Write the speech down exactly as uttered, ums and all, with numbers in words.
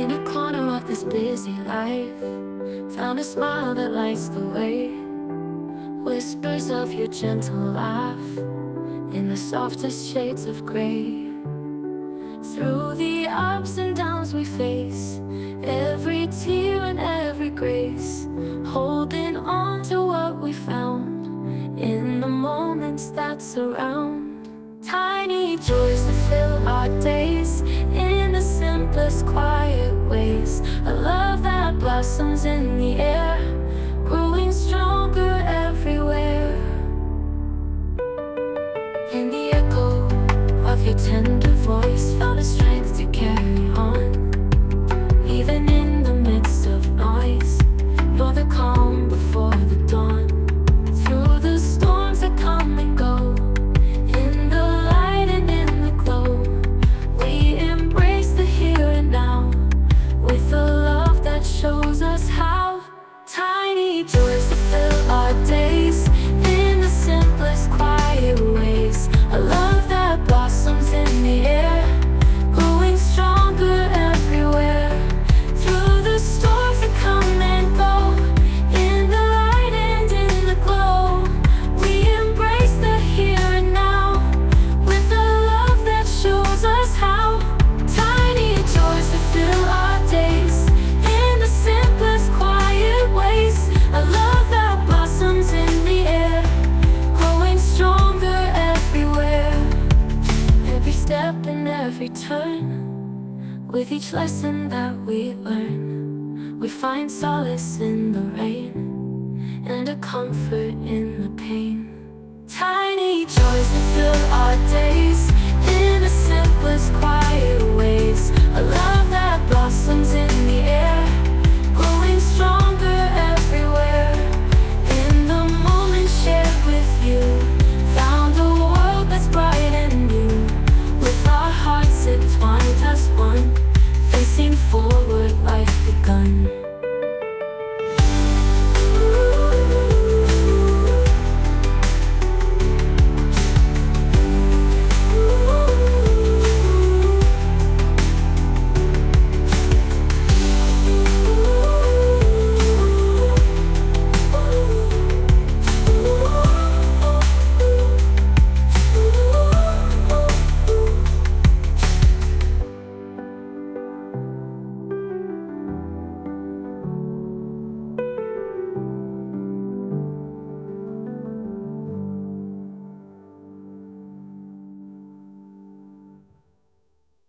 In a corner of this busy life, found a smile that lights the way. Whispers of your gentle laugh in the softest shades of gray. Through the ups and downs we face, every tear and every grace, holding on to what we found in the moments that surround. Tiny joys that fill our days in the simplest quiet ways. A love that blossoms in the air, growing stronger everywhere. In the echo of your tender voice, found the strength to carry on. Even in the midst of noise, you're the calm before the dawn. Through the storms that come and go, in the light and in the glow, we embrace the here and now with a love that shows us how. Tiny joys that fill our days in the simplest quiet ways. A love that blossoms in the air, growing stronger everywhere. Through the storms that come and go, in the light and in the glow, we embrace the here and now with a love that shows us how. Tiny joys that fill our days in the simplest quiet ways. A love that blossoms in the air, growing stronger everywhere. Every step and every turn, with each lesson that we learn, we find solace in the rain and a comfort in the pain. Tiny joys that fill our day